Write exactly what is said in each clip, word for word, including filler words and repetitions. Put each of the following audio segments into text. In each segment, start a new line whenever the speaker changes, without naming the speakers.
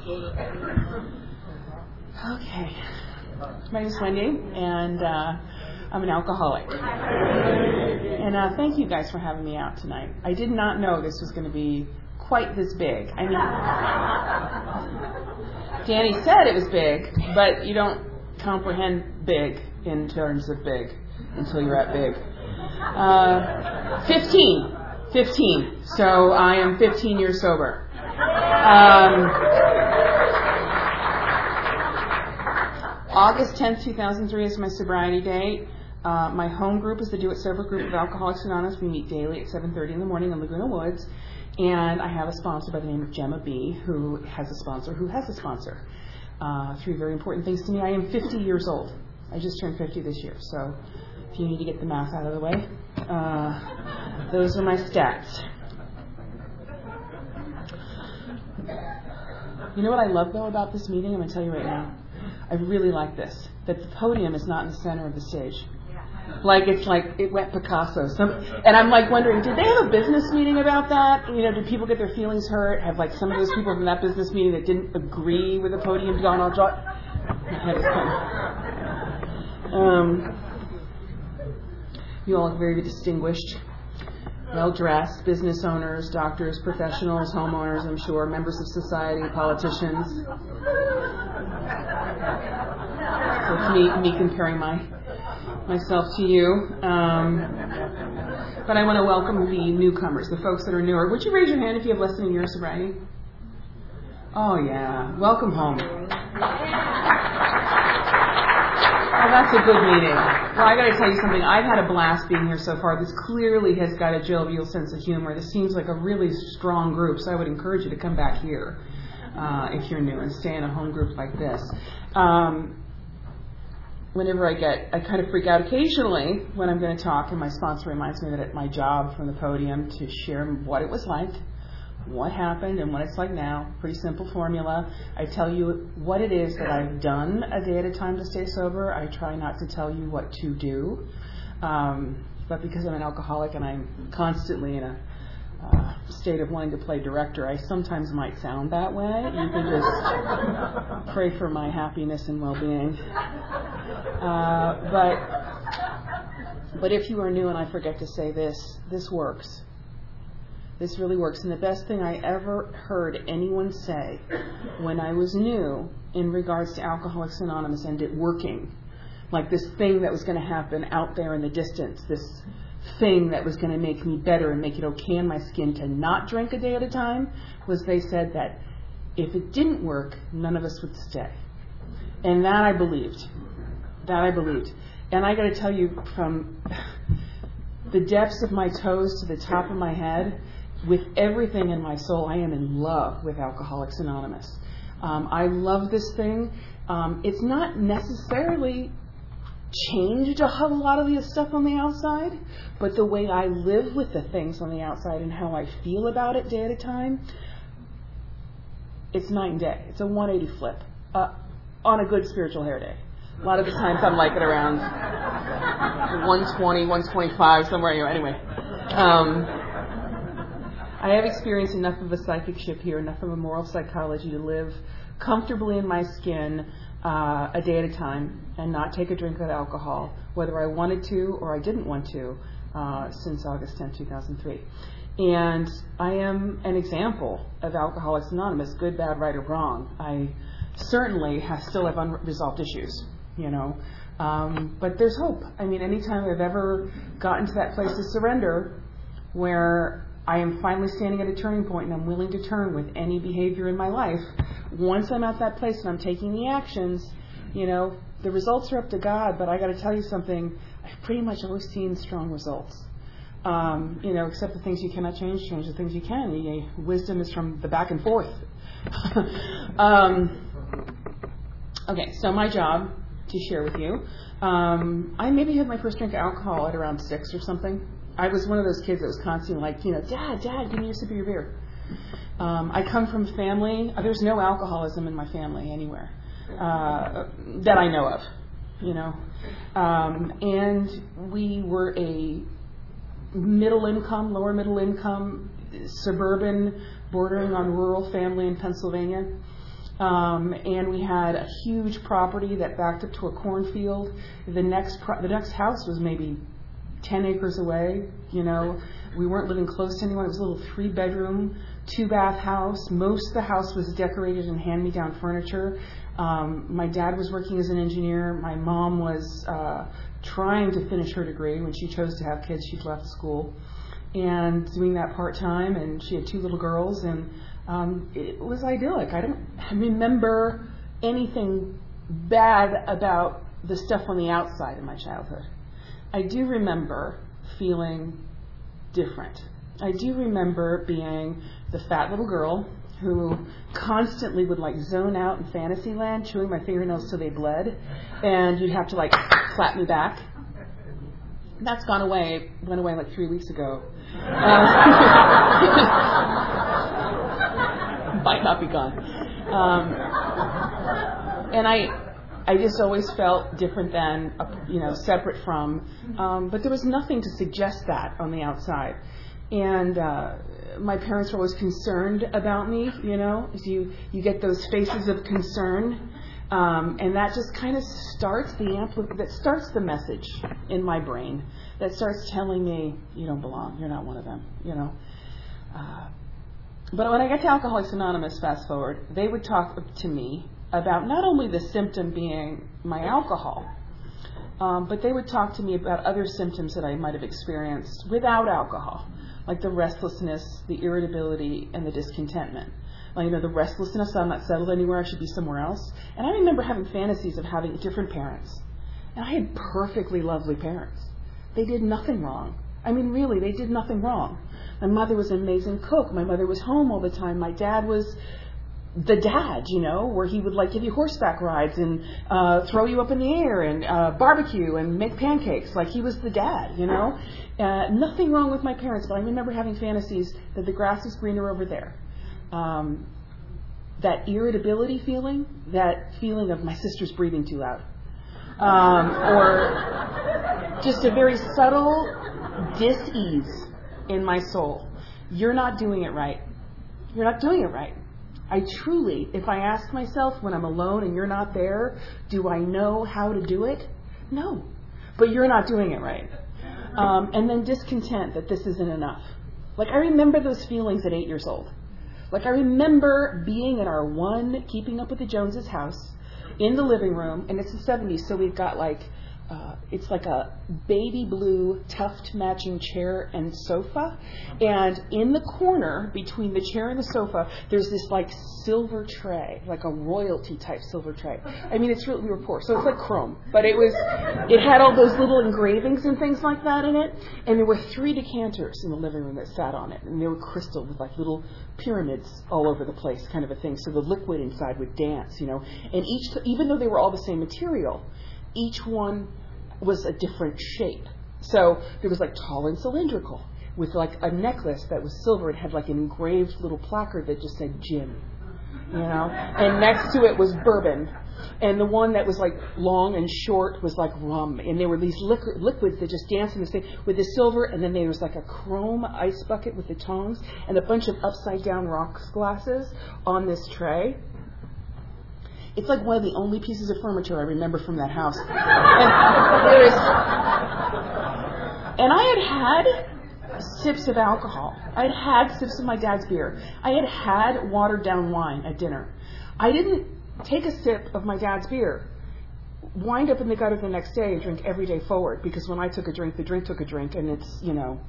Okay. My name is Wendy, and uh, I'm an alcoholic. And uh, thank you guys for having me out tonight. I did not know this was going to be quite this big. I mean, Danny said it was big, but you don't comprehend big in terms of big until you're at big. Uh, fifteen. fifteen. So I am fifteen years sober. Um, August tenth, two thousand three is my sobriety date. Uh, my home group is the Do It Sober group of Alcoholics Anonymous. We meet daily at seven thirty in the morning in Laguna Woods. And I have a sponsor by the name of Gemma B., who has a sponsor who has a sponsor. Uh, three very important things to me. I am fifty years old. I just turned fifty this year. So if you need to get the math out of the way, uh, those are my stats. You know what I love, though, about this meeting? I'm going to tell you right now. I really like this, that the podium is not in the center of the stage. Like, it's like, it went Picasso. Some, and I'm like wondering, did they have a business meeting about that? You know, did people get their feelings hurt? Have, like, some of those people from that business meeting that didn't agree with the podium gone all dry? My head is coming. Um, you all are very distinguished, well-dressed, business owners, doctors, professionals, homeowners, I'm sure, members of society, politicians. So it's me, me comparing my myself to you. Um, but I want to welcome the newcomers, the folks that are newer. Would you raise your hand if you have less than a year of sobriety? Oh, yeah. Welcome home. Oh, that's a good meeting. Well, I got to tell you something. I've had a blast being here so far. This clearly has got a jovial sense of humor. This seems like a really strong group, so I would encourage you to come back here uh, if you're new and stay in a home group like this. Um, whenever I get, I kind of freak out occasionally when I'm going to talk, and my sponsor reminds me that it's my job from the podium to share what it was like, what happened, and what it's like now. Pretty simple formula. I tell you what it is that I've done a day at a time to stay sober. I try not to tell you what to do. Um, but because I'm an alcoholic and I'm constantly in a uh, state of wanting to play director, I sometimes might sound that way. You can just pray for my happiness and well-being. Uh, but, but if you are new and I forget to say this, this works. This really works. And the best thing I ever heard anyone say when I was new in regards to Alcoholics Anonymous and it working, like this thing that was going to happen out there in the distance, this thing that was going to make me better and make it okay in my skin to not drink a day at a time, was they said that if it didn't work, none of us would stay. And that I believed. That I believed. And I got to tell you, from the depths of my toes to the top of my head, with everything in my soul, I am in love with Alcoholics Anonymous. Um, I love this thing. Um, it's not necessarily changed a whole lot of the stuff on the outside, but the way I live with the things on the outside and how I feel about it day at a time, it's night and day. It's a one eighty flip uh, on a good spiritual hair day. A lot of the times I'm like at around one twenty, one twenty-five, somewhere anyway. Um, I have experienced enough of a psychic shift here, enough of a moral psychology to live comfortably in my skin uh, a day at a time and not take a drink of alcohol, whether I wanted to or I didn't want to, uh, since August tenth, two thousand three. And I am an example of Alcoholics Anonymous, good, bad, right, or wrong. I certainly have, still have unresolved issues, you know. Um, but there's hope. I mean, anytime I've ever gotten to that place of surrender where I am finally standing at a turning point and I'm willing to turn with any behavior in my life, once I'm at that place and I'm taking the actions, you know, the results are up to God, but I got to tell you something, I've pretty much always seen strong results. Um, you know, except the things you cannot change, change the things you can. You know, wisdom is from the back and forth. um, okay, so my job to share with you, um, I maybe had my first drink of alcohol at around six or something. I was one of those kids that was constantly like, you know, Dad, Dad, give me a sip of your beer. Um, I come from a family, uh, there's no alcoholism in my family anywhere uh, that I know of, you know. Um, and we were a middle income, lower middle income, suburban, bordering on rural family in Pennsylvania. Um, and we had a huge property that backed up to a cornfield. The next pro- the next house was maybe ten acres away. You know, we weren't living close to anyone. It was a little three-bedroom, two-bath house. Most of the house was decorated in hand-me-down furniture. Um, my dad was working as an engineer. My mom was uh, trying to finish her degree. When she chose to have kids, she'd left school and doing that part-time. And she had two little girls, and um, it was idyllic. I don't remember anything bad about the stuff on the outside of my childhood. I do remember feeling different. I do remember being the fat little girl who constantly would like zone out in fantasy land, chewing my fingernails till they bled, and you'd have to like clap me back. That's gone away, went away like three weeks ago. Uh, might not be gone. Um, and I I just always felt different than, you know, separate from, um, but there was nothing to suggest that on the outside. And uh, my parents were always concerned about me, you know, as you, you get those faces of concern, um, and that just kind of starts the ampli- that starts the message in my brain that starts telling me, you don't belong, you're not one of them, you know. Uh, but when I got to Alcoholics Anonymous, fast forward, they would talk to me about not only the symptom being my alcohol, um, but they would talk to me about other symptoms that I might have experienced without alcohol, like the restlessness, the irritability, and the discontentment. Like, you know, the restlessness, I'm not settled anywhere, I should be somewhere else. And I remember having fantasies of having different parents. And I had perfectly lovely parents. They did nothing wrong. I mean, really, they did nothing wrong. My mother was an amazing cook. My mother was home all the time. My dad was the dad, you know, where he would like give you horseback rides and uh, throw you up in the air and uh, barbecue and make pancakes. Like, he was the dad, you know. Uh, nothing wrong with my parents, but I remember having fantasies that the grass is greener over there. Um, that irritability feeling, that feeling of my sister's breathing too loud. Um, or just a very subtle dis-ease in my soul. You're not doing it right. You're not doing it right. I truly, if I ask myself when I'm alone and you're not there, do I know how to do it? No. But you're not doing it right. Um, and then discontent that this isn't enough. Like, I remember those feelings at eight years old. Like, I remember being in our one Keeping Up with the Joneses house in the living room, and it's the seventies, so we've got like, uh, it's like a baby blue tuft matching chair and sofa, and in the corner between the chair and the sofa, there's this like silver tray, like a royalty type silver tray. I mean, it's really, we were poor, so it's like chrome, but it was, it had all those little engravings and things like that in it, and there were three decanters in the living room that sat on it, and they were crystal with like little pyramids all over the place, kind of a thing, so the liquid inside would dance, you know, and each, even though they were all the same material, each one was a different shape. So there was like tall and cylindrical with like a necklace that was silver. It had like an engraved little placard that just said Jim, you know, and next to it was bourbon. And the one that was like long and short was like rum. And there were these liquor, liquids that just danced in this thing with the silver. And then there was like a chrome ice bucket with the tongs and a bunch of upside down rocks glasses on this tray. It's like one of the only pieces of furniture I remember from that house. And there is, and I had had sips of alcohol. I had had sips of my dad's beer. I had had watered down wine at dinner. I didn't take a sip of my dad's beer, wind up in the gutter the next day and drink every day forward, because when I took a drink, the drink took a drink, and it's, you know,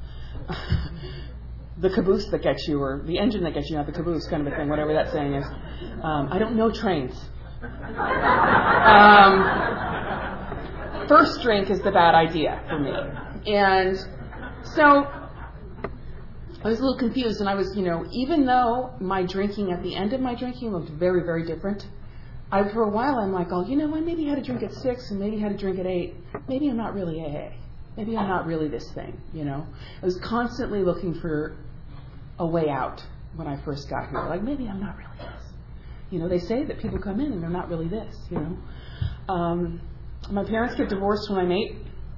the caboose that gets you, or the engine that gets you, not the caboose, kind of a thing, whatever that saying is. Um, I don't know trains. Um, first drink is the bad idea for me. And so I was a little confused, and I was, you know, even though my drinking at the end of my drinking looked very, very different, I, for a while I'm like, oh, you know, I maybe had a drink at six and maybe had a drink at eight. Maybe I'm not really A A. Maybe I'm not really this thing, you know. I was constantly looking for a way out when I first got here. Like, maybe I'm not really this. You know, they say that people come in and they're not really this, you know. Um, my parents get divorced when I'm eight.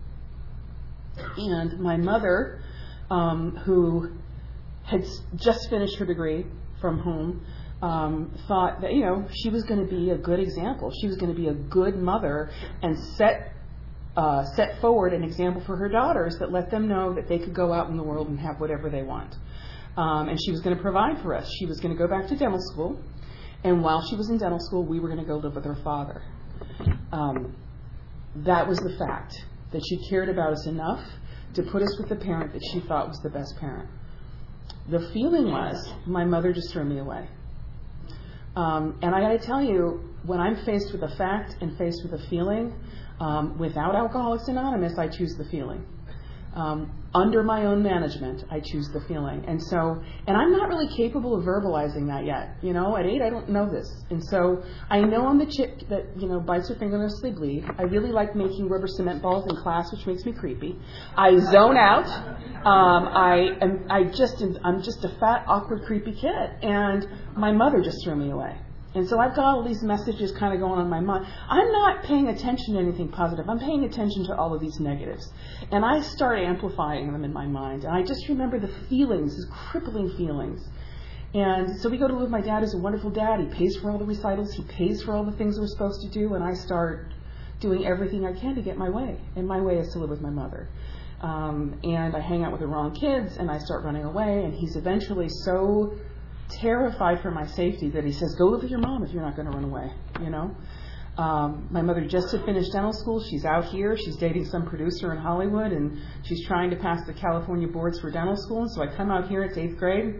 And my mother, um, who had just finished her degree from home, um, thought that, you know, she was going to be a good example. She was going to be a good mother and set uh, set forward an example for her daughters that let them know that they could go out in the world and have whatever they want. Um, and she was going to provide for us. She was going to go back to dental school. And while she was in dental school, we were going to go live with her father. Um, that was the fact, that she cared about us enough to put us with the parent that she thought was the best parent. The feeling was, my mother just threw me away. Um, and I got to tell you, when I'm faced with a fact and faced with a feeling, um, without Alcoholics Anonymous, I choose the feeling. Um, under my own management, I choose the feeling. And so, and I'm not really capable of verbalizing that yet. You know, at eight, I don't know this. And so, I know I'm the chick that, you know, bites her fingernails till they bleed. I really like making rubber cement balls in class, which makes me creepy. I zone out. Um, I am, I just, I'm just a fat, awkward, creepy kid. And my mother just threw me away. And so I've got all these messages kind of going on in my mind. I'm not paying attention to anything positive. I'm paying attention to all of these negatives. And I start amplifying them in my mind. And I just remember the feelings, these crippling feelings. And so we go to live with my dad, who's a wonderful dad. He pays for all the recitals. He pays for all the things we're supposed to do. And I start doing everything I can to get my way. And my way is to live with my mother. Um, and I hang out with the wrong kids, and I start running away. And he's eventually so terrified for my safety that he says, go live with your mom if you're not going to run away, you know. Um, my mother just had finished dental school. She's out here. She's dating some producer in Hollywood, and she's trying to pass the California boards for dental school. And so I come out here, it's eighth grade.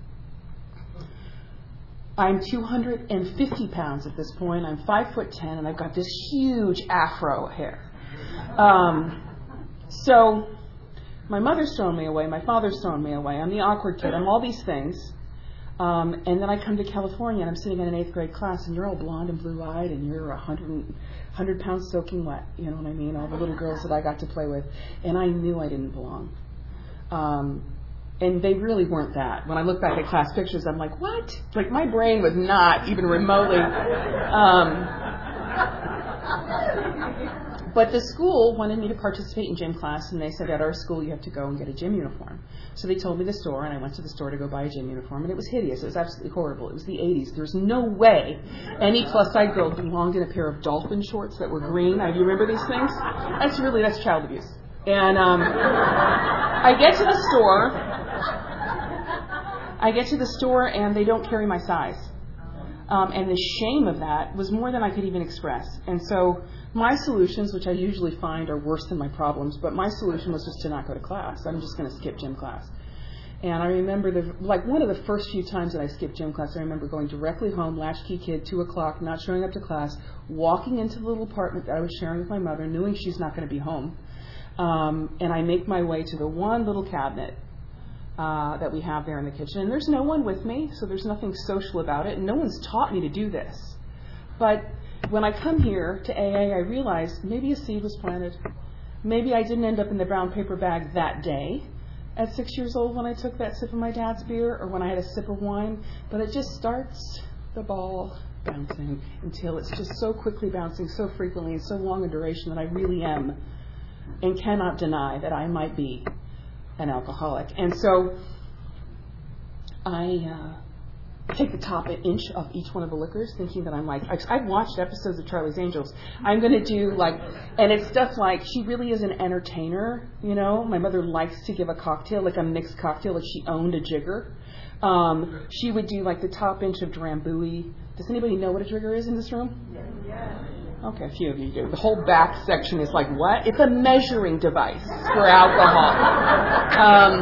I'm two hundred fifty pounds at this point. I'm five foot ten, and I've got this huge afro hair. Um, so my mother's thrown me away. My father's thrown me away. I'm the awkward kid. I'm all these things. Um, and then I come to California, and I'm sitting in an eighth grade class, and you're all blonde and blue-eyed, and you're one hundred, one hundred pounds soaking wet. You know what I mean? All the little girls that I got to play with. And I knew I didn't belong. Um, and they really weren't that. When I look back at class pictures, I'm like, what? Like, my brain was not even remotely. Um, But the school wanted me to participate in gym class, and they said, at our school, you have to go and get a gym uniform. So they told me the store, and I went to the store to go buy a gym uniform, and it was hideous. It was absolutely horrible. It was the eighties. There was no way any plus-size girl belonged in a pair of dolphin shorts that were green. Now, do you remember these things? That's really, that's child abuse. And um, I get to the store. I get to the store, and they don't carry my size. Um, and the shame of that was more than I could even express. And so my solutions, which I usually find are worse than my problems, but my solution was just to not go to class. I'm just going to skip gym class. And I remember, the, like one of the first few times that I skipped gym class, I remember going directly home, latchkey kid, two o'clock, not showing up to class, walking into the little apartment that I was sharing with my mother, knowing she's not going to be home. Um, and I make my way to the one little cabinet Uh, that we have there in the kitchen. And there's no one with me, so there's nothing social about it. And no one's taught me to do this. But when I come here to A A, I realize maybe a seed was planted. Maybe I didn't end up in the brown paper bag that day at six years old when I took that sip of my dad's beer or when I had a sip of wine. But it just starts the ball bouncing until it's just so quickly bouncing, so frequently, and so long a duration that I really am and cannot deny that I might be an alcoholic. And so I uh, take the top inch of each one of the liquors, thinking that I'm like, I've watched episodes of Charlie's Angels. I'm going to do like, and it's stuff like, she really is an entertainer, you know. My mother likes to give a cocktail, like a mixed cocktail, like she owned a jigger. Um, she would do like the top inch of Drambuie. Does anybody know what a jigger is in this room? Yeah. Okay, a few of you do. The whole back section is like, what? It's a measuring device for alcohol. Um,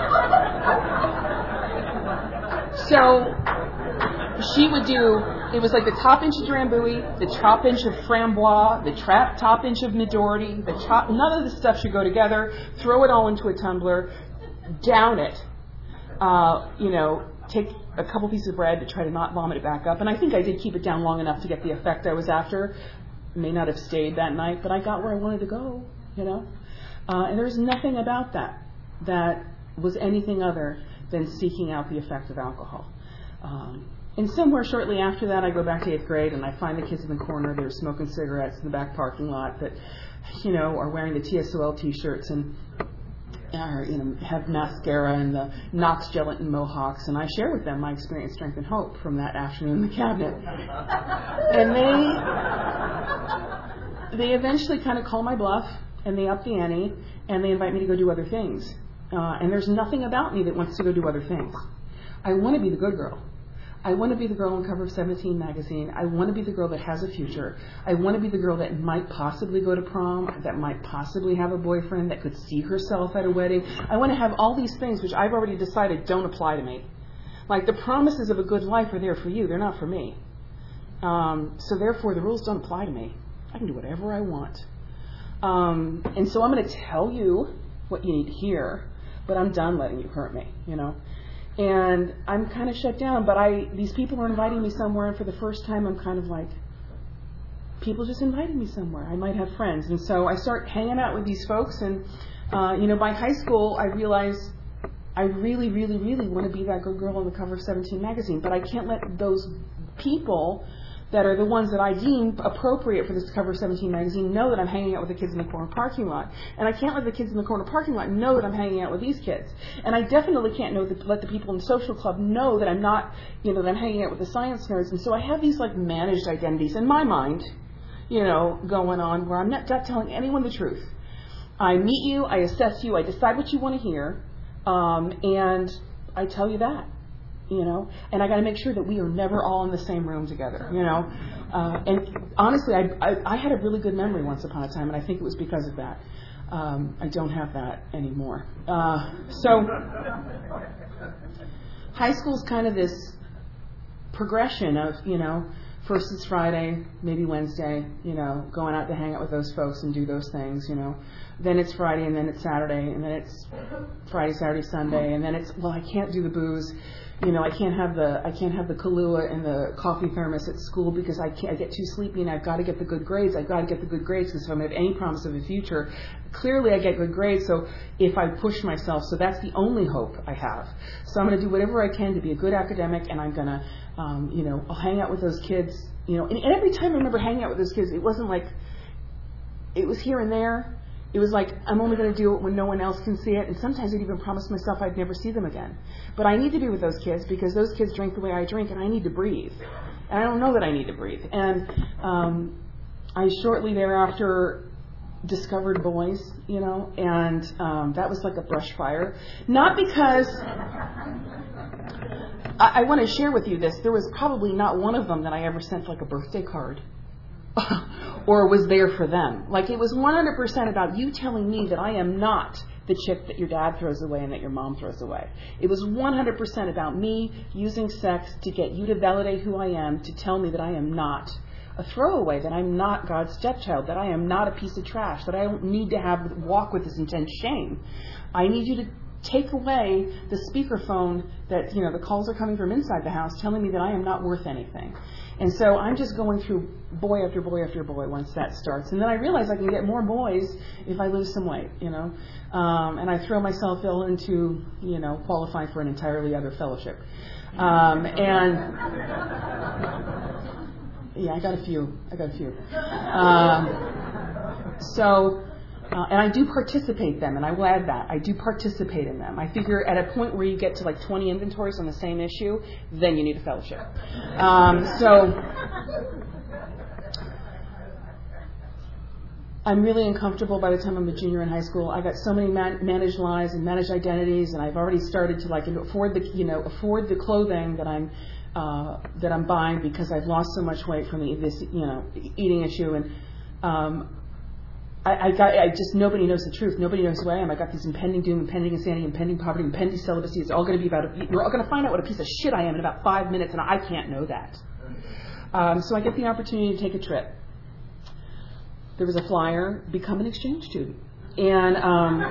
so she would do, it was like the top inch of Drambuie, the top inch of Framboise, the tra- top inch of Midori, the top, none of the stuff should go together. Throw it all into a tumbler, down it, uh, you know, take a couple pieces of bread to try to not vomit it back up. And I think I did keep it down long enough to get the effect I was after. May not have stayed that night, but I got where I wanted to go, you know. Uh, and there was nothing about that that was anything other than seeking out the effect of alcohol. Um, and somewhere shortly after that, I go back to eighth grade, and I find the kids in the corner. They're smoking cigarettes in the back parking lot that, you know, are wearing the T S O L T-shirts. And or, you know, have mascara and the Knox gelatin mohawks, and I share with them my experience, strength, and hope from that afternoon in the cabinet. And they they eventually kind of call my bluff, and they up the ante, and they invite me to go do other things. Uh, and there's nothing about me that wants to go do other things. I want to be the good girl. I want to be the girl on the cover of Seventeen magazine. I want to be the girl that has a future. I want to be the girl that might possibly go to prom, that might possibly have a boyfriend, that could see herself at a wedding. I want to have all these things which I've already decided don't apply to me. Like the promises of a good life are there for you. They're not for me. Um, so therefore, the rules don't apply to me. I can do whatever I want. Um, and so I'm going to tell you what you need to hear, but I'm done letting you hurt me, you know. And I'm kind of shut down, but I these people are inviting me somewhere, and for the first time I'm kind of like, people just invited me somewhere. I might have friends. And so I start hanging out with these folks, and, uh, you know, by high school I realized I really, really, really want to be that good girl on the cover of Seventeen magazine, but I can't let those people that are the ones that I deem appropriate for this cover of Seventeen magazine know that I'm hanging out with the kids in the corner parking lot. And I can't let the kids in the corner parking lot know that I'm hanging out with these kids. And I definitely can't know that, let the people in the social club know that I'm not, you know, that I'm hanging out with the science nerds. And so I have these like managed identities in my mind, you know, going on where I'm not, not telling anyone the truth. I meet you, I assess you, I decide what you want to hear, um, and I tell you that. You know, and I got to make sure that we are never all in the same room together, you know. Uh, and honestly, I, I, I had a really good memory once upon a time, and I think it was because of that. Um, I don't have that anymore. Uh, so high school's kind of this progression of, you know, first it's Friday, maybe Wednesday, you know, going out to hang out with those folks and do those things, you know. Then it's Friday, and then it's Saturday, and then it's Friday, Saturday, Sunday, and then it's, well, I can't do the booze. You know, I can't have the I can't have the Kahlua and the coffee thermos at school because I can't, I get too sleepy, and I've got to get the good grades. I've got to get the good grades because if I'm going to have any promise of a future, clearly I get good grades. So if I push myself, so that's the only hope I have. So I'm going to do whatever I can to be a good academic, and I'm going to, um, you know, I'll hang out with those kids. You know, and, and every time I remember hanging out with those kids, it wasn't like it was here and there. It was like, I'm only going to do it when no one else can see it. And sometimes I'd even promise myself I'd never see them again. But I need to be with those kids because those kids drink the way I drink, and I need to breathe. And I don't know that I need to breathe. And um, I shortly thereafter discovered boys, you know, and um, that was like a brush fire. Not because... I, I want to share with you this. There was probably not one of them that I ever sent like a birthday card. Or was there for them. Like, it was one hundred percent about you telling me that I am not the chick that your dad throws away and that your mom throws away. It was one hundred percent about me using sex to get you to validate who I am, to tell me that I am not a throwaway, that I'm not God's stepchild, that I am not a piece of trash, that I don't need to have walk with this intense shame. I need you to take away the speakerphone that, you know, the calls are coming from inside the house telling me that I am not worth anything. And so I'm just going through boy after boy after boy once that starts. And then I realize I can get more boys if I lose some weight, you know. Um, and I throw myself ill into, you know, qualifying for an entirely other fellowship. Um, and, yeah, I got a few. I got a few. Um, so... Uh, and I do participate in them, and I will add that. I do participate in them. I figure at a point where you get to like twenty inventories on the same issue, then you need a fellowship. Um, so I'm really uncomfortable by the time I'm a junior in high school. I got so many man- managed lives and managed identities, and I've already started to like afford the you know afford the clothing that I'm uh, that I'm buying because I've lost so much weight from the, this you know eating issue and. Um, I, I got. I just nobody knows the truth. Nobody knows who I am. I got this impending doom, impending insanity, impending poverty, impending celibacy. It's all going to be about. A, we're all going to find out what a piece of shit I am in about five minutes, and I can't know that. Um, so I get the opportunity to take a trip. There was a flyer, become an exchange student, and um,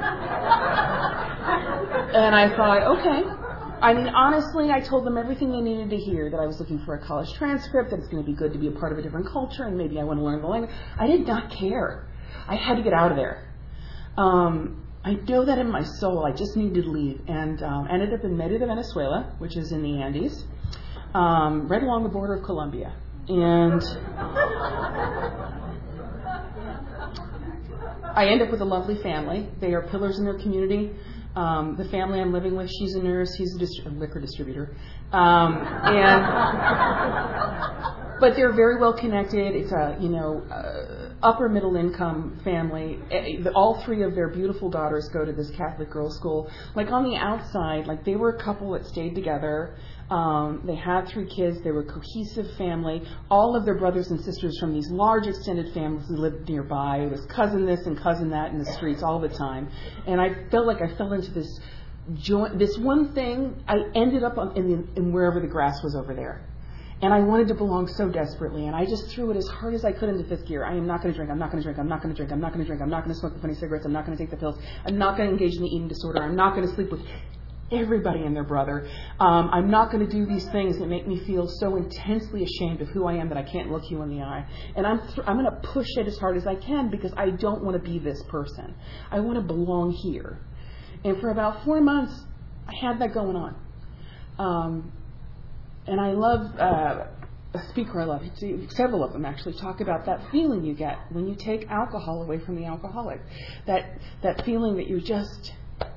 and I thought, okay. I mean, honestly, I told them everything they needed to hear, that I was looking for a college transcript, that it's going to be good to be a part of a different culture, and maybe I want to learn the language. I did not care. I had to get out of there. Um, I know that in my soul. I just needed to leave. And um, ended up in Mérida, Venezuela, which is in the Andes, um, right along the border of Colombia. And I end up with a lovely family. They are pillars in their community. Um, the family I'm living with, she's a nurse, he's a, distri- a liquor distributor. Um, and but they're very well connected. It's a, you know, uh, upper middle income family. All three of their beautiful daughters go to this Catholic girls' school. Like on the outside, like they were a couple that stayed together. Um, they had three kids. They were a cohesive family. All of their brothers and sisters from these large extended families who lived nearby. It was cousin this and cousin that in the streets all the time. And I felt like I fell into this joint, this one thing. I ended up on, in, the, in wherever the grass was over there. And I wanted to belong so desperately, and I just threw it as hard as I could into fifth gear. I am not going to drink, I'm not going to drink, I'm not going to drink, I'm not going to drink, I'm not going to smoke the funny cigarettes, I'm not going to take the pills, I'm not going to engage in the eating disorder, I'm not going to sleep with everybody and their brother. Um, I'm not going to do these things that make me feel so intensely ashamed of who I am that I can't look you in the eye. And I'm th- I'm going to push it as hard as I can because I don't want to be this person. I want to belong here. And for about four months, I had that going on. Um, And I love, uh, a speaker I love, several of them actually, talk about that feeling you get when you take alcohol away from the alcoholic. That that feeling that you're just,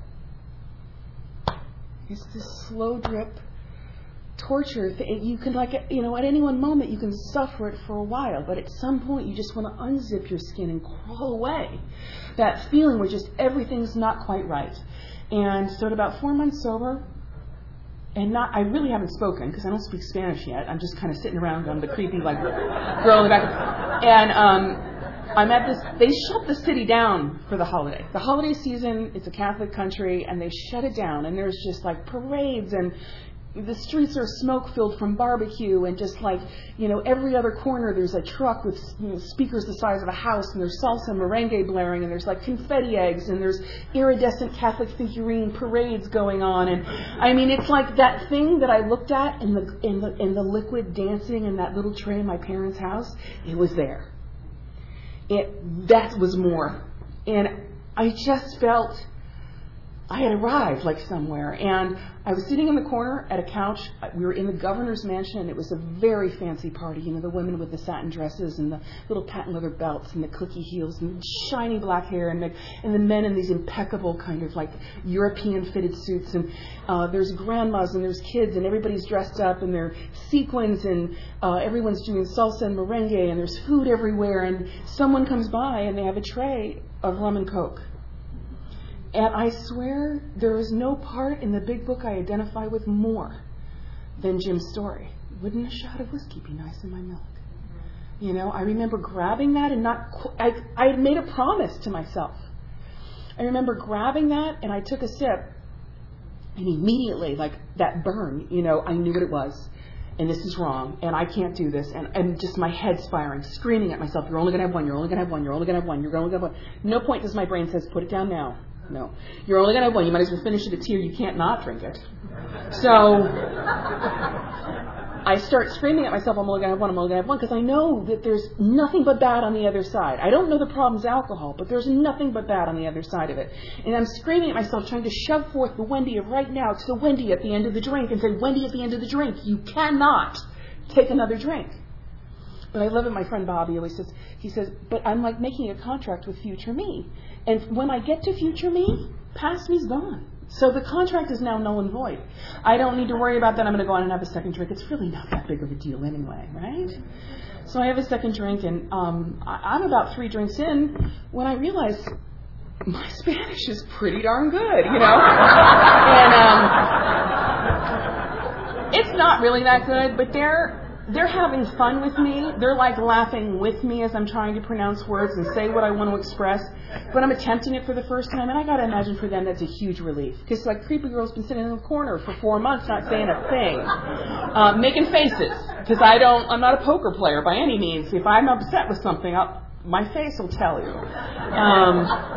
it's this slow drip torture. You can, like, you know, at any one moment you can suffer it for a while, but at some point you just want to unzip your skin and crawl away. That feeling where just everything's not quite right. And so at about four months sober, and not, I really haven't spoken because I don't speak Spanish yet. I'm just kind of sitting around on the creepy, like, girl in the back. And um, I'm at this, they shut the city down for the holiday. The holiday season, it's a Catholic country, and they shut it down. And there's just, like, parades, and the streets are smoke-filled from barbecue, and just, like, you know, every other corner there's a truck with, you know, speakers the size of a house, and there's salsa merengue blaring, and there's, like, confetti eggs, and there's iridescent Catholic figurine parades going on. And I mean, it's like that thing that I looked at in the in the in the liquid dancing in that little tray in my parents' house. It was there. It that was more, and I just felt I had arrived, like, somewhere. And I was sitting in the corner at a couch. We were in the governor's mansion, and it was a very fancy party. You know, the women with the satin dresses and the little patent leather belts and the clicky heels and shiny black hair, and the, and the men in these impeccable kind of, like, European fitted suits. And uh, there's grandmas and there's kids, and everybody's dressed up, and they're sequins, and uh, everyone's doing salsa and merengue, and there's food everywhere. And someone comes by, and they have a tray of rum and coke. And I swear there is no part in the big book I identify with more than Jim's story. Wouldn't a shot of whiskey be nice in my milk? You know, I remember grabbing that and not, qu- I, I had made a promise to myself. I remember grabbing that, and I took a sip, and immediately, like that burn, you know, I knew what it was. And this is wrong, and I can't do this, and, and just my head's firing, screaming at myself, you're only going to have one, you're only going to have one, you're only going to have one, you're only going to have one. No point does my brain says, put it down now. No. You're only going to have one. You might as well finish it at tea, or you can't not drink it. So I start screaming at myself, I'm only going to have one, I'm only going to have one, because I know that there's nothing but bad on the other side. I don't know the problem's alcohol, but there's nothing but bad on the other side of it. And I'm screaming at myself, trying to shove forth the Wendy of right now to the Wendy at the end of the drink and say, Wendy at the end of the drink, you cannot take another drink. But I love it, my friend Bobby always says, he says, but I'm like making a contract with future me. And when I get to future me, past me's gone. So the contract is now null and void. I don't need to worry about that. I'm going to go on and have a second drink. It's really not that big of a deal anyway, right? So I have a second drink, and um, I'm about three drinks in when I realize my Spanish is pretty darn good, you know? And um, it's not really that good, but they're... They're having fun with me. They're like laughing with me as I'm trying to pronounce words and say what I want to express. But I'm attempting it for the first time, and I got to imagine for them that's a huge relief. Because, like, Creepy Girl's been sitting in the corner for four months not saying a thing. Uh, making faces. Because I don't, I'm not a poker player by any means. If I'm upset with something, I'll, my face will tell you. Um...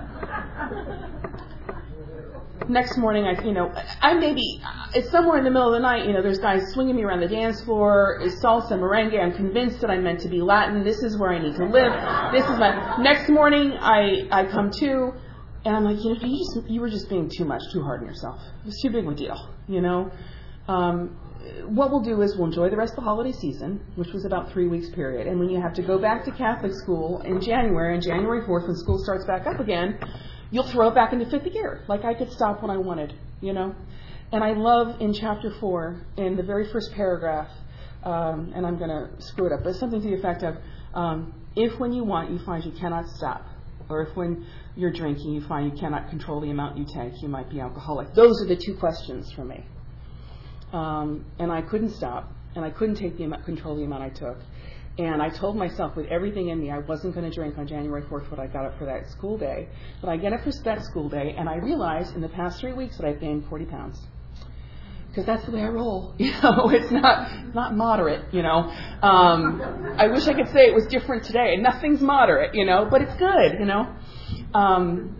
Next morning, I, you know, I maybe, it's somewhere in the middle of the night, you know, there's guys swinging me around the dance floor, it's salsa, merengue, I'm convinced that I'm meant to be Latin, this is where I need to live, this is my, next morning, I, I come to, and I'm like, you know, you just, you were just being too much, too hard on yourself. It was too big of a deal, you know? Um, what we'll do is we'll enjoy the rest of the holiday season, which was about three weeks period. And when you have to go back to Catholic school in January, on January fourth, when school starts back up again, you'll throw it back into fifth gear. Like I could stop when I wanted, you know. And I love in chapter four, in the very first paragraph, um, and I'm going to screw it up, but something to the effect of, um, if when you want you find you cannot stop, or if when you're drinking you find you cannot control the amount you take, you might be alcoholic. Those are the two questions for me. Um, and I couldn't stop, and I couldn't take the amount, control the amount I took. And I told myself with everything in me I wasn't going to drink on January fourth when I got up for that school day. But I get up for that school day, and I realized in the past three weeks that I've gained forty pounds. Because that's the way I roll. You know, it's not not moderate, you know. Um, I wish I could say it was different today. Nothing's moderate, you know, but it's good, you know. Um,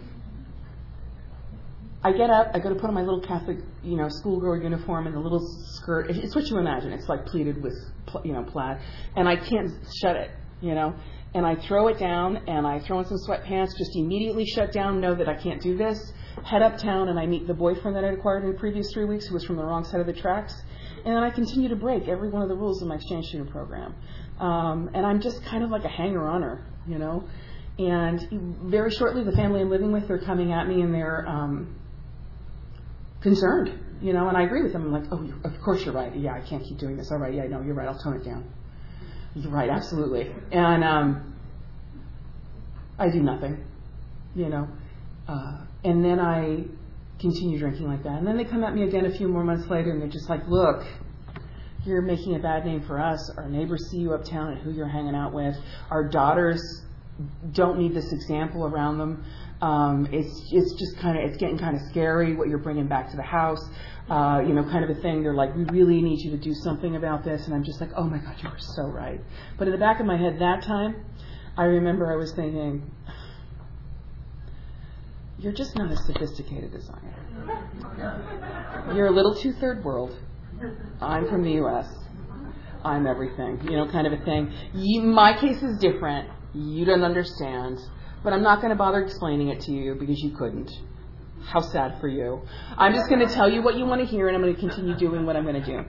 I get up, I go to put on my little Catholic, you know, schoolgirl uniform and the little skirt. It's what you imagine. It's like pleated with, you know, plaid. And I can't shut it, you know. And I throw it down, and I throw in some sweatpants, just immediately shut down, know that I can't do this. Head uptown, and I meet the boyfriend that I'd acquired in the previous three weeks who was from the wrong side of the tracks. And then I continue to break every one of the rules of my exchange student program. Um, and I'm just kind of like a hanger-oner, you know. And very shortly, the family I'm living with, they're coming at me, and they're um, concerned, you know. And I agree with them. I'm like, oh, of course you're right. Yeah, I can't keep doing this. All right, yeah, no, you're right. I'll tone it down. You're right, absolutely. And um, I do nothing, you know. Uh, and then I continue drinking like that. And then they come at me again a few more months later, and they're just like, look, you're making a bad name for us. Our neighbors see you uptown and who you're hanging out with. Our daughters don't need this example around them. Um, it's it's just kind of, it's getting kind of scary what you're bringing back to the house. Uh, you know, kind of a thing. They're like, we really need you to do something about this. And I'm just like, oh my God, you are so right. But in the back of my head that time, I remember I was thinking, you're just not as sophisticated as I am. You're a little too third world. I'm from the U S. I'm everything. You know, kind of a thing. You, my case is different. You don't understand. But I'm not going to bother explaining it to you because you couldn't. How sad for you. I'm just going to tell you what you want to hear, and I'm going to continue doing what I'm going to do.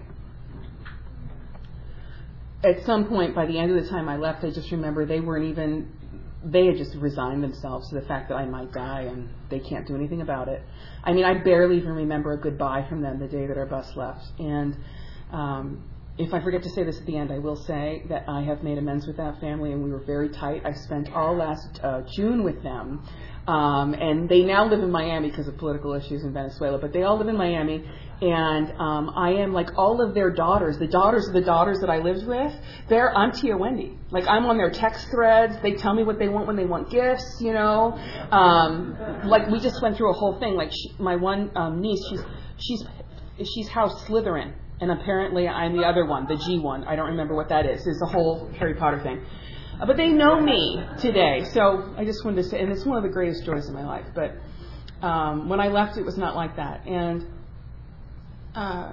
At some point, by the end of the time I left, I just remember they weren't even, they had just resigned themselves to the fact that I might die, and they can't do anything about it. I mean, I barely even remember a goodbye from them the day that our bus left. And um, if I forget to say this at the end, I will say that I have made amends with that family, and we were very tight. I spent all last uh, June with them. Um, and they now live in Miami because of political issues in Venezuela, but they all live in Miami. And um, I am like all of their daughters, the daughters of the daughters that I lived with, they're, I'm Tia Wendy. Like I'm on their text threads. They tell me what they want when they want gifts, you know. Um, like we just went through a whole thing. Like she, my one um, niece, she's she's she's House Slytherin. And apparently I'm the other one, the G one. I don't remember what that is. It's a whole Harry Potter thing. Uh, but they know me today. So I just wanted to say, and it's one of the greatest joys of my life. But um, when I left, it was not like that. And uh,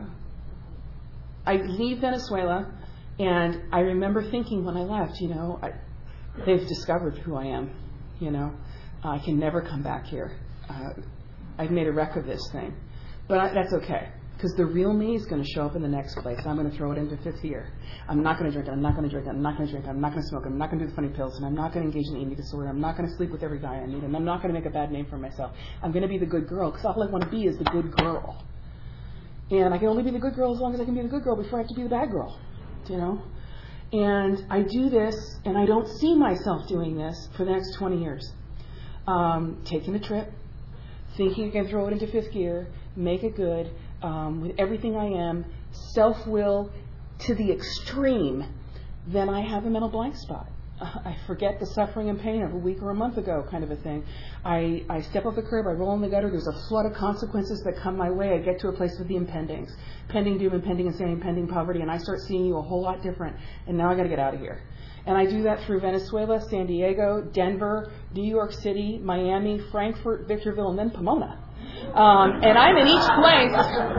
I leave Venezuela, and I remember thinking when I left, you know, I, they've discovered who I am. You know, I can never come back here. Uh, I've made a wreck of this thing. But I, that's okay. Because the real me is going to show up in the next place. I'm going to throw it into fifth gear. I'm not going to drink. I'm not going to drink. I'm not going to drink. I'm not going to smoke. I'm not going to do the funny pills. And I'm not going to engage in eating disorder. I'm not going to sleep with every guy I meet. And I'm not going to make a bad name for myself. I'm going to be the good girl. Because all I want to be is the good girl. And I can only be the good girl as long as I can be the good girl before I have to be the bad girl. You know? And I do this, and I don't see myself doing this for the next twenty years. Um, taking a trip, thinking I can throw it into fifth gear, make it good, Um, with everything I am, self-will to the extreme, then I have a mental blank spot. Uh, I forget the suffering and pain of a week or a month ago, kind of a thing. I, I step off the curb, I roll in the gutter, there's a flood of consequences that come my way. I get to a place with the impendings. Pending doom, impending insanity, impending poverty, and I start seeing you a whole lot different. And now I got to get out of here. And I do that through Venezuela, San Diego, Denver, New York City, Miami, Frankfurt, Victorville, and then Pomona. Um, and I'm in each place,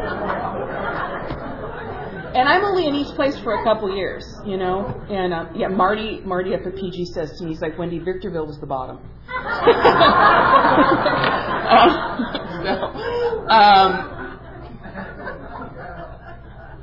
and I'm only in each place for a couple years, you know. And uh, yeah, Marty, Marty up at P G says to me, he's like, Wendy, Victorville was the bottom. uh, so, um,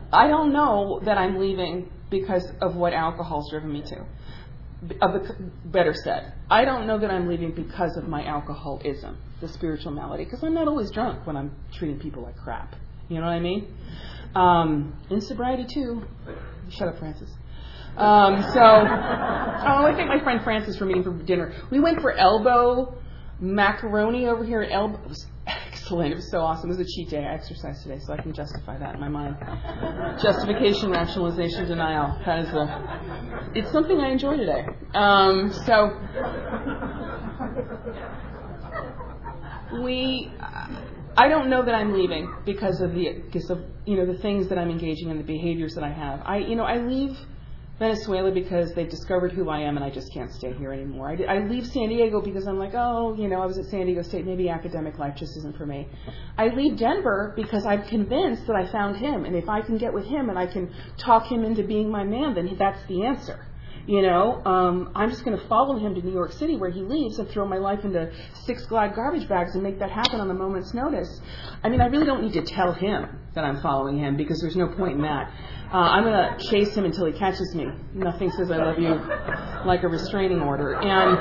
I don't know that I'm leaving because of what alcohol's driven me to. Of the, better said, I don't know that I'm leaving because of my alcoholism, the spiritual malady, because I'm not always drunk when I'm treating people like crap. You know what I mean? Um, in sobriety too. Shut up, Francis. Um, so, oh, I thank my friend Francis for meeting for dinner. We went for elbow macaroni over here at Elbow. It was excellent. It was so awesome. It was a cheat day. I exercised today, so I can justify that in my mind. Justification, rationalization, denial. That is a, it's something I enjoy today. Um, so, we, I don't know that I'm leaving because of the, because of, you know, the things that I'm engaging in, the behaviors that I have. I, you know, I leave Venezuela because they've discovered who I am and I just can't stay here anymore. I, I leave San Diego because I'm like, oh, you know, I was at San Diego State, maybe academic life just isn't for me. I leave Denver because I'm convinced that I found him, and if I can get with him and I can talk him into being my man, then that's the answer. You know, um, I'm just going to follow him to New York City where he leaves and throw my life into six Glad garbage bags and make that happen on a moment's notice. I mean, I really don't need to tell him that I'm following him because there's no point in that. Uh, I'm going to chase him until he catches me. Nothing says I love you like a restraining order. And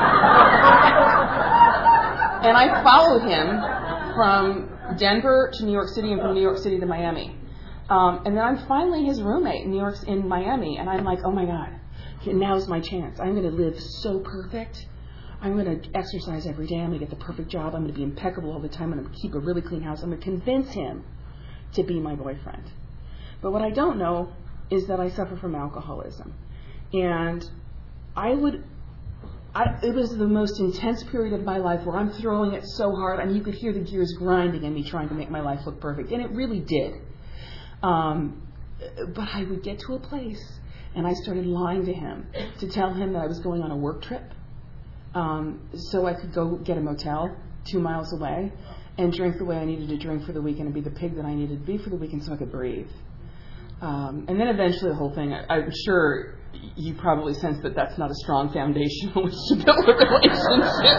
and I followed him from Denver to New York City and from New York City to Miami. Um, and then I'm finally his roommate in New York, in Miami. And I'm like, oh my God, now's my chance. I'm going to live so perfect. I'm going to exercise every day. I'm going to get the perfect job. I'm going to be impeccable all the time. I'm going to keep a really clean house. I'm going to convince him to be my boyfriend. But what I don't know is that I suffer from alcoholism. And I would, I, it was the most intense period of my life where I'm throwing it so hard. I mean, you could hear the gears grinding in me trying to make my life look perfect. And it really did. Um, but I would get to a place and I started lying to him to tell him that I was going on a work trip um, so I could go get a motel two miles away and drink the way I needed to drink for the weekend and be the pig that I needed to be for the weekend so I could breathe. Um, and then eventually the whole thing, I, I'm sure you probably sense that that's not a strong foundation on which to build a relationship.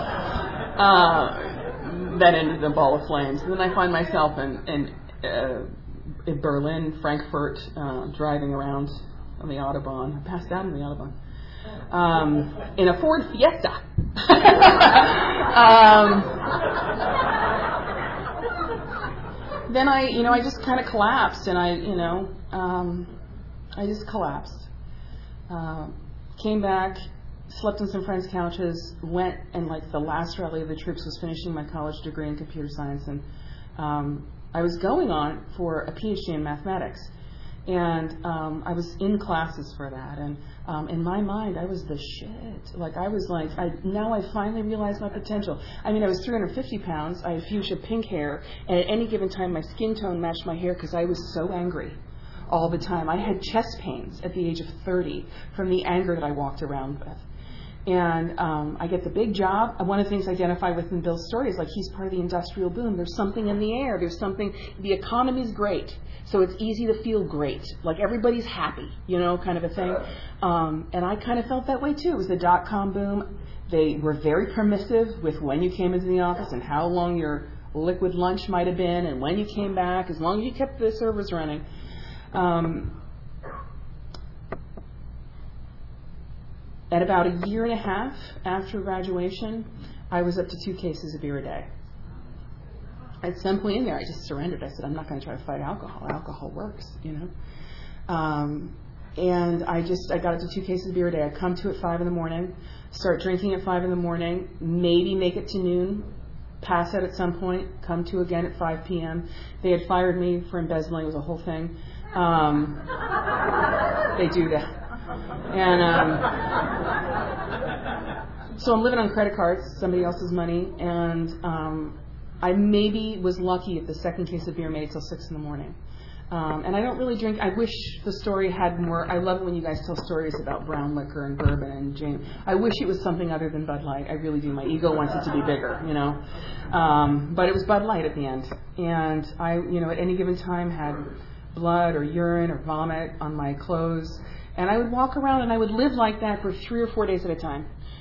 Uh, that ended in a ball of flames. And then I find myself in, in, uh, in Berlin, Frankfurt, uh, driving around on the Autobahn. I passed out on the Autobahn. Um, in a Ford Fiesta. um, then I, you know, I just kind of collapsed, and I, you know, um, I just collapsed. Uh, came back, slept on some friends' couches, went, and like the last rally of the troops was finishing my college degree in computer science, and um, I was going on for a P H D in mathematics. And um, I was in classes for that, and um, in my mind, I was the shit. Like I was like, I now I finally realized my potential. I mean, I was three hundred fifty pounds. I had fuchsia pink hair, and at any given time, my skin tone matched my hair because I was so angry all the time. I had chest pains at the age of thirty from the anger that I walked around with. And um, I get the big job. One of the things I identify with in Bill's story is like he's part of the industrial boom. There's something in the air. There's something. The economy's great, so it's easy to feel great. Like everybody's happy, you know, kind of a thing. Um, and I kind of felt that way too. It was the dot-com boom. They were very permissive with when you came into the office and how long your liquid lunch might have been and when you came back, as long as you kept the servers running. Um, At about a year and a half after graduation, I was up to two cases of beer a day. At some point in there, I just surrendered. I said, I'm not going to try to fight alcohol. Alcohol works, you know. Um, and I just, I got up to two cases of beer a day. I'd come to at five in the morning, start drinking at five in the morning, maybe make it to noon, pass out at some point, come to again at five p.m. They had fired me for embezzling. It was a whole thing. Um, they do that. And um, so I'm living on credit cards, somebody else's money, and um, I maybe was lucky if the second case of beer made it till six in the morning. Um, and I don't really drink. I wish the story had more. I love it when you guys tell stories about brown liquor and bourbon and James. I wish it was something other than Bud Light. I really do. My ego wants it to be bigger, you know. Um, but it was Bud Light at the end. And I, you know, at any given time had blood or urine or vomit on my clothes. And I would walk around and I would live like that for three or four days at a time.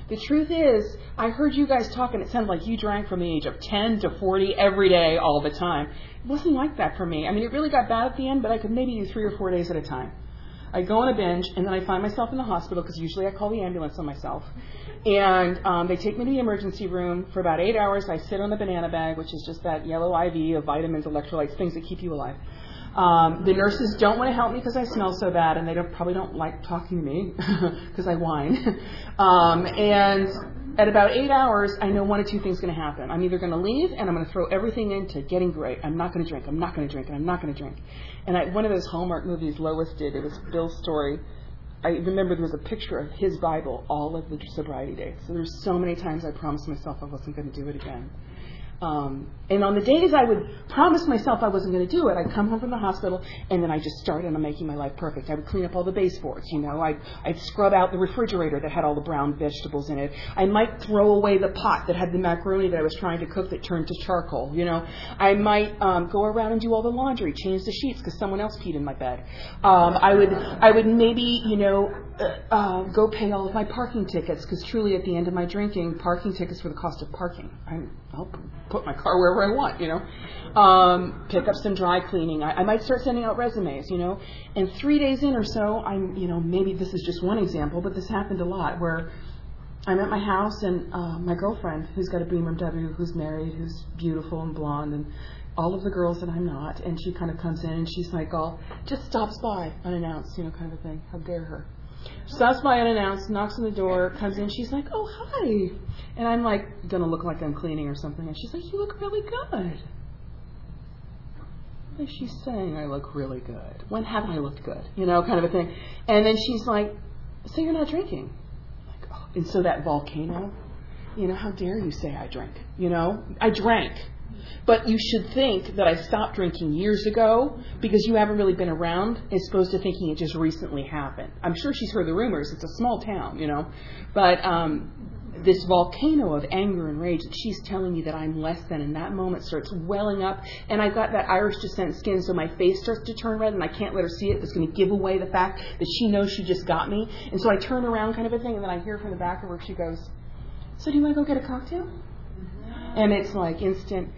The truth is, I heard you guys talk, and it sounded like you drank from the age of ten to forty every day, all the time. It wasn't like that for me. I mean, it really got bad at the end, but I could maybe do three or four days at a time. I go on a binge, and then I find myself in the hospital, because usually I call the ambulance on myself. And um, they take me to the emergency room. For about eight hours, I sit on the banana bag, which is just that yellow I V of vitamins, electrolytes, things that keep you alive. Um, the nurses don't want to help me because I smell so bad, and they don't, probably don't like talking to me because I whine. um, and at about eight hours, I know one of two things is going to happen. I'm either going to leave, and I'm going to throw everything into getting great. I'm not going to drink. I'm not going to drink, and I'm not going to drink. And I, one of those Hallmark movies Lois did, it was Bill's story. I remember there was a picture of his Bible all of the sobriety days. So there's so many times I promised myself I wasn't going to do it again. Um, and on the days I would promise myself I wasn't going to do it, I'd come home from the hospital, and then I just started on making my life perfect. I would clean up all the baseboards, you know. I'd, I'd scrub out the refrigerator that had all the brown vegetables in it. I might throw away the pot that had the macaroni that I was trying to cook that turned to charcoal, you know. I might um, go around and do all the laundry, change the sheets because someone else peed in my bed. Um, I would I would maybe, you know, uh, uh, go pay all of my parking tickets because truly at the end of my drinking, parking tickets were the cost of parking. I, I'll put my car wherever I want, you know. Um, pick up some dry cleaning. I, I might start sending out resumes, you know. And three days in or so, I'm, you know, maybe this is just one example, but this happened a lot where I'm at my house and uh, my girlfriend, who's got a B M W, who's married, who's beautiful and blonde, and all of the girls that I'm not, and she kind of comes in and she's like, all, just stops by unannounced, you know, kind of a thing. How dare her. Stops by unannounced, knocks on the door, comes in, she's like, oh, hi. And I'm like, going to look like I'm cleaning or something. And she's like, you look really good. What is she saying? I look really good. When haven't I looked good? You know, kind of a thing. And then she's like, so you're not drinking? I'm like, oh. And so that volcano, you know, how dare you say I drink? You know, I drank. But you should think that I stopped drinking years ago because you haven't really been around as opposed to thinking it just recently happened. I'm sure she's heard the rumors. It's a small town, you know. But um, this volcano of anger and rage that she's telling me that I'm less than in that moment starts welling up. And I've got that Irish descent skin, so my face starts to turn red and I can't let her see it. It's going to give away the fact that she knows she just got me. And so I turn around kind of a thing, and then I hear from the back of her, she goes, so do you want to go get a cocktail? And it's like instant...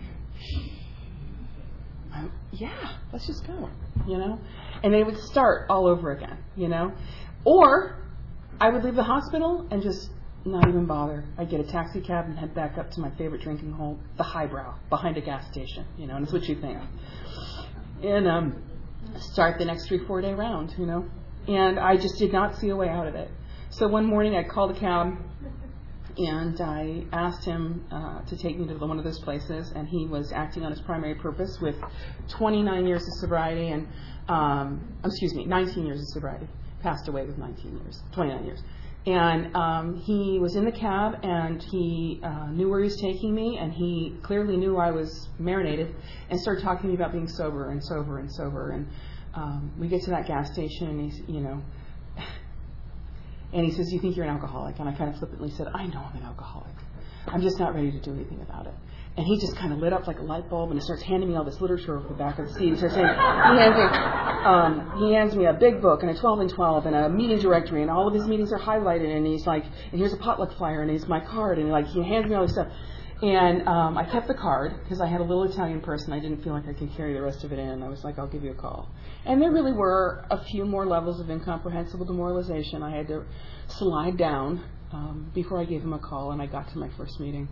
I'm, yeah, let's just go, you know. And they would start all over again, you know. Or I would leave the hospital and just not even bother. I'd get a taxi cab and head back up to my favorite drinking hole, the Highbrow, behind a gas station, you know, and it's what you think. And um, start the next three, four day round, you know. And I just did not see a way out of it. So one morning I called a cab. And I asked him uh, to take me to one of those places, and he was acting on his primary purpose with twenty-nine years of sobriety, and um, excuse me, nineteen years of sobriety. Passed away with nineteen years, twenty-nine years. And um, he was in the cab, and he uh, knew where he was taking me, and he clearly knew I was marinated, and started talking to me about being sober and sober and sober. And um, we get to that gas station, and he's, you know. And he says, do you think you're an alcoholic? And I kind of flippantly said, I know I'm an alcoholic. I'm just not ready to do anything about it. And he just kind of lit up like a light bulb, and he starts handing me all this literature over the back of the seat. He starts saying, he hands me, um, he hands me a big book and a twelve and twelve and a meeting directory, and all of his meetings are highlighted. And he's like, and here's a potluck flyer, and here's my card, and like he hands me all this stuff. And um, I kept the card because I had a little Italian purse, and I didn't feel like I could carry the rest of it in. I was like, I'll give you a call. And there really were a few more levels of incomprehensible demoralization I had to slide down um, before I gave him a call, and I got to my first meeting.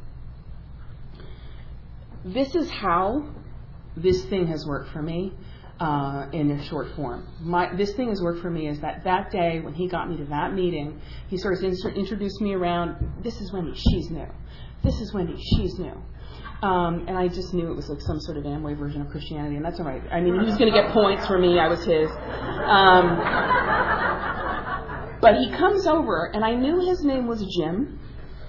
This is how this thing has worked for me uh, in a short form. My, this thing has worked for me is that that day when he got me to that meeting, he sort of introduced me around, this is Wendy, she's new. This is Wendy, she's new. Um, and I just knew it was like some sort of Amway version of Christianity, and that's all right. I mean, he was going to get points for me. I was his. Um, but he comes over, and I knew his name was Jim.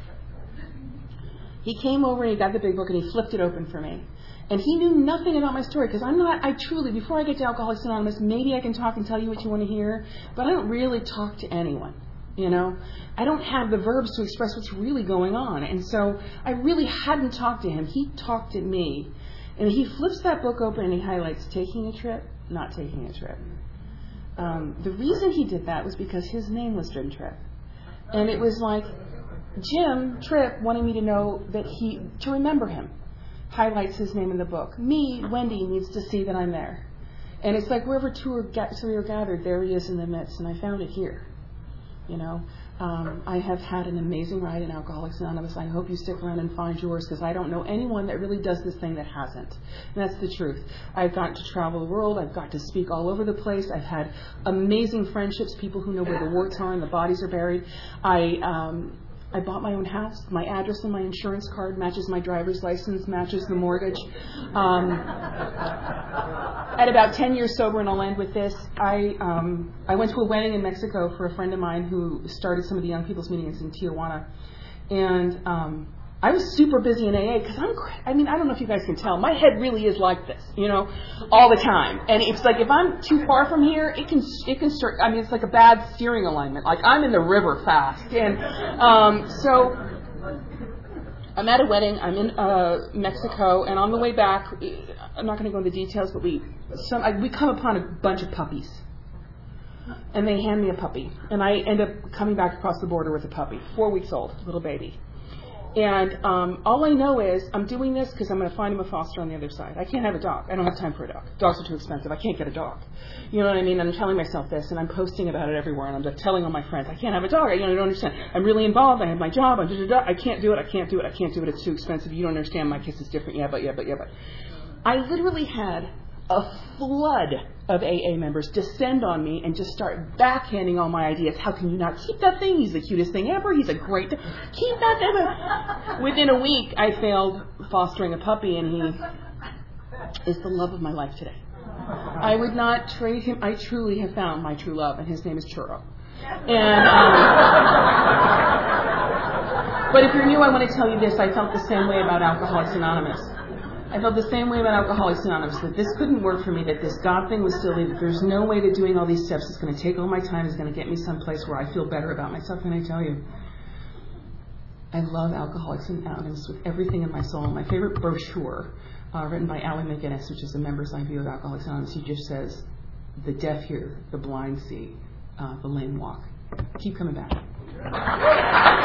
He came over, and he got the big book, and he flipped it open for me. And he knew nothing about my story, because I'm not, I truly, before I get to Alcoholics Anonymous, maybe I can talk and tell you what you want to hear, but I don't really talk to anyone. You know, I don't have the verbs to express what's really going on. And so I really hadn't talked to him. He talked to me. And he flips that book open and he highlights taking a trip, not taking a trip. Um, the reason he did that was because his name was Jim Tripp. And it was like, Jim Tripp wanted me to know that he, to remember him, highlights his name in the book. Me, Wendy, needs to see that I'm there. And it's like wherever two or, ga- three are gathered, there he is in the midst, and I found it here. You know, um, I have had an amazing ride in Alcoholics Anonymous. I hope you stick around and find yours, because I don't know anyone that really does this thing that hasn't. And that's the truth. I've got to travel the world. I've got to speak all over the place. I've had amazing friendships, people who know where the warts are and the bodies are buried. I um, I bought my own house. My address and my insurance card matches my driver's license, matches the mortgage. Um, at about ten years sober, and I'll end with this, I um, I went to a wedding in Mexico for a friend of mine who started some of the young people's meetings in Tijuana. And um, I was super busy in A A because I'm, I mean, I don't know if you guys can tell. My head really is like this, you know, all the time. And it's like if I'm too far from here, it can, it can start, I mean, it's like a bad steering alignment. Like I'm in the river fast. And um, so I'm at a wedding. I'm in uh, Mexico. And on the way back, I'm not going to go into details, but we, some, I, we come upon a bunch of puppies. And they hand me a puppy. And I end up coming back across the border with a puppy, four weeks old, little baby. And um, all I know is I'm doing this because I'm going to find him a foster on the other side. I can't have a dog. I don't have time for a dog. Dogs are too expensive. I can't get a dog. You know what I mean? And I'm telling myself this, and I'm posting about it everywhere, and I'm just telling all my friends, I can't have a dog. I, you know, I don't understand. I'm really involved. I have my job. I'm da, da, da. I can't do it. I can't do it. I can't do it. It's too expensive. You don't understand. My case is different. Yeah, but, yeah, but, yeah, but. I literally had a flood of A A members descend on me and just start backhanding all my ideas. How can you not keep that thing? He's the cutest thing ever. He's a great... Keep that thing. Within a week, I failed fostering a puppy, and he is the love of my life today. I would not trade him. I truly have found my true love, and his name is Churro. And... Um, but if you're new, I want to tell you this. I felt the same way about Alcoholics Anonymous. I felt the same way about Alcoholics Anonymous, that this couldn't work for me, that this God thing was silly, that there's no way that doing all these steps is going to take all my time, is going to get me someplace where I feel better about myself. And I tell you, I love Alcoholics Anonymous with everything in my soul. My favorite brochure, uh, written by Allie McGinnis, which is the member's line view of Alcoholics Anonymous, he just says, the deaf hear, the blind see, uh, the lame walk. Keep coming back.